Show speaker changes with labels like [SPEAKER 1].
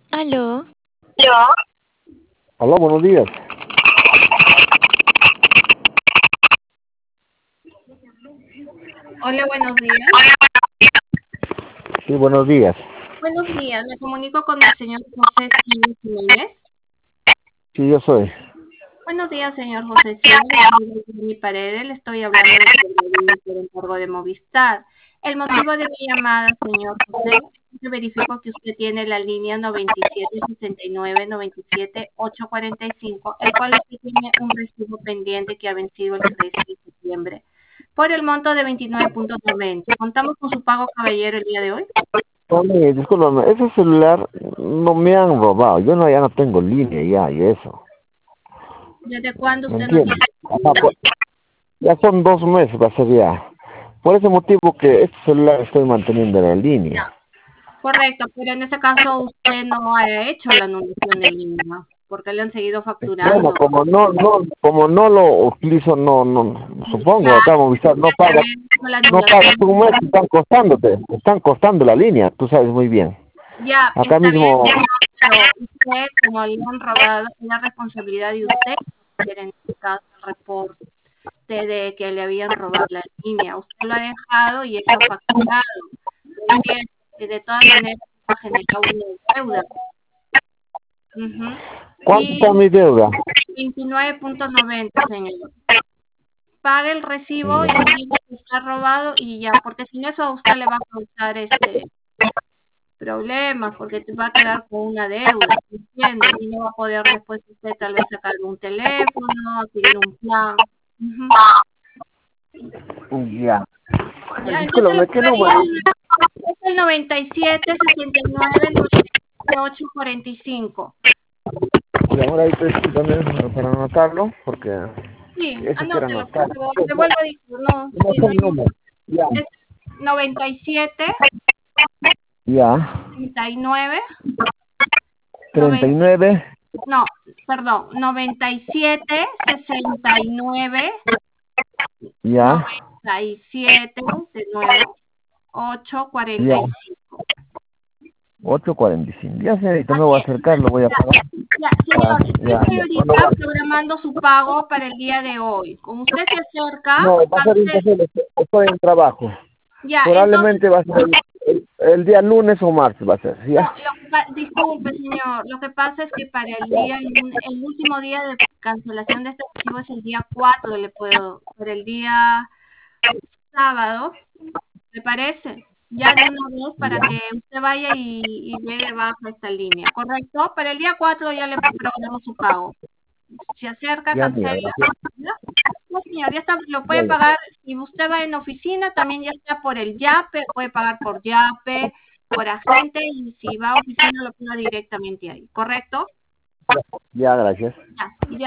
[SPEAKER 1] Aló,
[SPEAKER 2] Hola, buenos días.
[SPEAKER 3] Hola, buenos días.
[SPEAKER 2] Sí, buenos días.
[SPEAKER 3] Buenos días, me comunico con el señor José Silva Jiménez.
[SPEAKER 2] Sí, yo soy.
[SPEAKER 3] Buenos días, señor José Silva. Soy mi Paredes, le estoy hablando de por encargo de Movistar. El motivo de mi llamada, señor José, es que verifico que usted tiene la línea 9769-97-845, el cual usted tiene un recibo pendiente que ha vencido el 13 de septiembre por el monto de 29.90. ¿Contamos con su pago, caballero, el día de hoy?
[SPEAKER 2] Oye, discúlpame, ese celular no me han robado. Yo no, ya no tengo línea ya y eso.
[SPEAKER 3] ¿Desde cuándo
[SPEAKER 2] ¿Me
[SPEAKER 3] usted no
[SPEAKER 2] entiendes?
[SPEAKER 3] tiene?
[SPEAKER 2] Ajá, pues, ya son 2 meses, va a ser ya. Por ese motivo que este celular estoy manteniendo la línea.
[SPEAKER 3] Correcto, pero en ese caso usted no ha hecho la anulación de línea, porque le han seguido
[SPEAKER 2] Bueno,
[SPEAKER 3] facturando.
[SPEAKER 2] como no lo utilizo, no, supongo,
[SPEAKER 3] Ya,
[SPEAKER 2] acá Movistar no
[SPEAKER 3] tendría que
[SPEAKER 2] paga,
[SPEAKER 3] haber hecho la
[SPEAKER 2] no pagas
[SPEAKER 3] anulación.
[SPEAKER 2] un mes, están costando la línea, tú sabes muy bien.
[SPEAKER 3] Ya,
[SPEAKER 2] Acá
[SPEAKER 3] está bien,
[SPEAKER 2] mismo,
[SPEAKER 3] señor, pero usted, como le han robado, es la responsabilidad de usted hacer en este caso el reporte de que le habían robado la línea. Usted lo ha dejado y está facturado. Yo entiendo que de todas maneras ha generado una deuda. Ujú.
[SPEAKER 2] ¿cuánto está
[SPEAKER 3] Y
[SPEAKER 2] mi deuda?
[SPEAKER 3] 29.90, señor. Pague el recibo y
[SPEAKER 2] Ya.
[SPEAKER 3] diga que está robado y ya, porque sin eso a usted le va a causar problemas, porque te va a quedar con una deuda, ¿entiende? Y no va a poder después usted tal vez sacar un teléfono, adquirir un plan. Ujú.
[SPEAKER 2] Ya.
[SPEAKER 3] Ya, entonces lo
[SPEAKER 2] Discúlpame,
[SPEAKER 3] que
[SPEAKER 2] ¿qué
[SPEAKER 3] haría
[SPEAKER 2] número?
[SPEAKER 3] es el 97 69 98 45.
[SPEAKER 2] Y ahora ahí estoy también para anotarlo, porque
[SPEAKER 3] Sí,
[SPEAKER 2] eso quiero
[SPEAKER 3] anótelo, por
[SPEAKER 2] anotar.
[SPEAKER 3] favor. Le vuelvo a decir, no,
[SPEAKER 2] No
[SPEAKER 3] sí,
[SPEAKER 2] sé
[SPEAKER 3] no
[SPEAKER 2] el
[SPEAKER 3] hay
[SPEAKER 2] número. Ya.
[SPEAKER 3] es 97
[SPEAKER 2] Ya.
[SPEAKER 3] 69 90,
[SPEAKER 2] 39.
[SPEAKER 3] no, perdón, 97 69
[SPEAKER 2] Ya.
[SPEAKER 3] 97 de nuevo,
[SPEAKER 2] Ya.
[SPEAKER 3] 845.
[SPEAKER 2] 8:45. Ya, señorita, me
[SPEAKER 3] Así
[SPEAKER 2] voy a
[SPEAKER 3] es.
[SPEAKER 2] acercar, lo voy a
[SPEAKER 3] Ya,
[SPEAKER 2] pagar.
[SPEAKER 3] ya, señor, yo
[SPEAKER 2] Ya,
[SPEAKER 3] estoy
[SPEAKER 2] ya.
[SPEAKER 3] ahorita programando su pago para el día de hoy. Como usted se acerca,
[SPEAKER 2] No, va a ser
[SPEAKER 3] antes,
[SPEAKER 2] imposible. Estoy en trabajo.
[SPEAKER 3] ya, entonces,
[SPEAKER 2] Probablemente va a ser el día lunes o martes, va a ser.
[SPEAKER 3] no,
[SPEAKER 2] Ya.
[SPEAKER 3] disculpe, señor, lo que pasa es que para el día, el último día de cancelación de este archivo es el día 4, le puedo, para el día sábado, ¿me parece? Ya de una vez para
[SPEAKER 2] Ya.
[SPEAKER 3] que usted vaya y dé de baja esta línea, ¿correcto? Para el día 4 ya le programo su pago. Se acerca,
[SPEAKER 2] Ya, mira,
[SPEAKER 3] cancela.
[SPEAKER 2] gracias.
[SPEAKER 3] ¿Ya? No, señor, ya está, lo
[SPEAKER 2] Ya,
[SPEAKER 3] puede
[SPEAKER 2] ya.
[SPEAKER 3] pagar. Si usted va en oficina, también ya está por el Yape, puede pagar por Yape, por agente, y si va a oficina, lo paga directamente ahí, ¿correcto?
[SPEAKER 2] Ya, gracias.
[SPEAKER 3] Ya, y